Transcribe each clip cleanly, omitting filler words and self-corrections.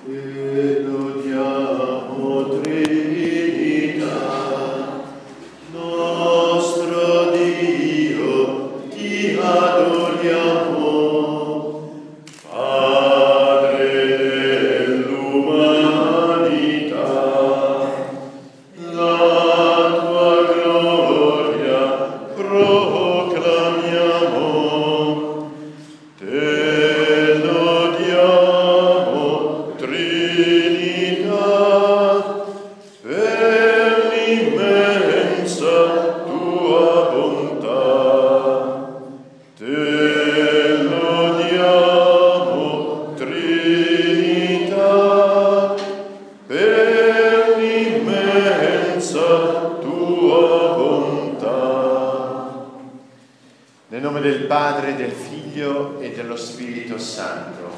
Nel nome del Padre, del Figlio e dello Spirito Santo.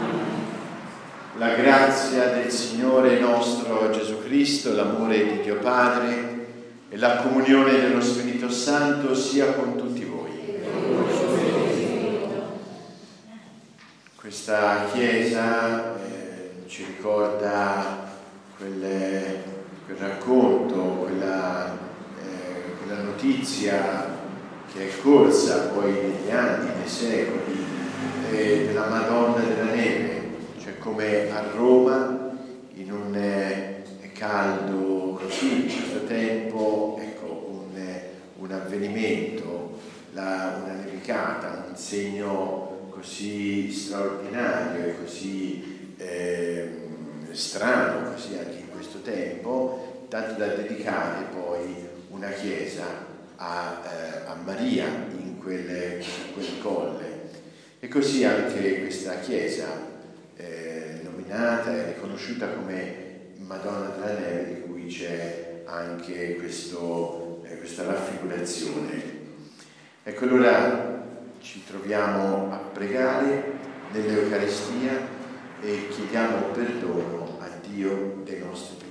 La grazia del Signore nostro Gesù Cristo, l'amore di Dio Padre e la comunione dello Spirito Santo sia con tutti voi. Questa Chiesa ci ricorda quel racconto, quella notizia che è corsa poi negli anni, nei secoli, della Madonna della Neve, cioè come a Roma, in un caldo così, in questo tempo, ecco, un avvenimento, una nevicata, un segno così straordinario e così strano, così anche in questo tempo, tanto da dedicare poi una chiesa a Maria in quel colle. E così anche questa chiesa nominata e riconosciuta come Madonna della Neve, di cui c'è anche questa raffigurazione. Ecco, allora ci troviamo a pregare nell'Eucaristia e chiediamo perdono a Dio dei nostri peccati.